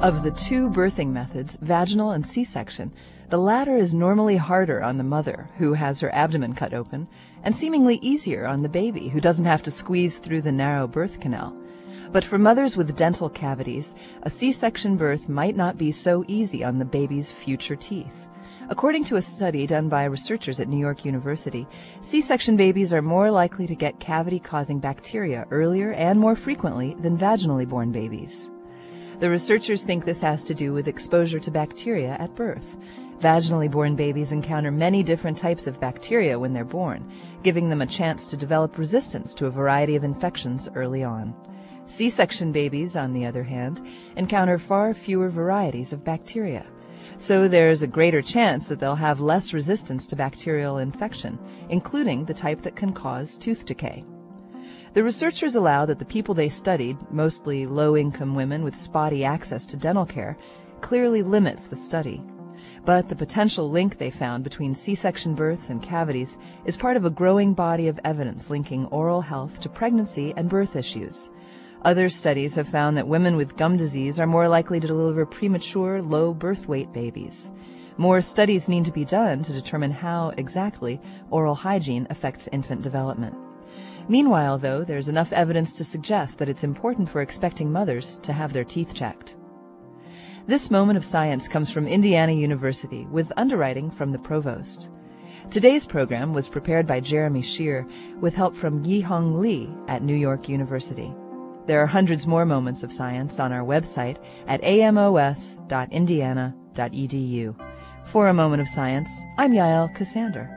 Of the two birthing methods, vaginal and C-section, the latter is normally harder on the mother, who has her abdomen cut open, and seemingly easier on the baby, who doesn't have to squeeze through the narrow birth canal. But for mothers with dental cavities, a C-section birth might not be so easy on the baby's future teeth. According to a study done by researchers at New York University, C-section babies are more likely to get cavity-causing bacteria earlier and more frequently than vaginally born babies. The researchers think this has to do with exposure to bacteria at birth. Vaginally born babies encounter many different types of bacteria when they're born, giving them a chance to develop resistance to a variety of infections early on. C-section babies, on the other hand, encounter far fewer varieties of bacteria. So there's a greater chance that they'll have less resistance to bacterial infection, including the type that can cause tooth decay. The researchers allow that the people they studied, mostly low-income women with spotty access to dental care, clearly limits the study. But the potential link they found between C-section births and cavities is part of a growing body of evidence linking oral health to pregnancy and birth issues. Other studies have found that women with gum disease are more likely to deliver premature, low birth weight babies. More studies need to be done to determine how, exactly, oral hygiene affects infant development. Meanwhile, though, there's enough evidence to suggest that it's important for expecting mothers to have their teeth checked. This moment of science comes from Indiana University, with underwriting from the provost. Today's program was prepared by Jeremy Shear, with help from Yi-Hong Lee at New York University. There are hundreds more moments of science on our website at amos.indiana.edu. For A Moment of Science, I'm Yael Cassander.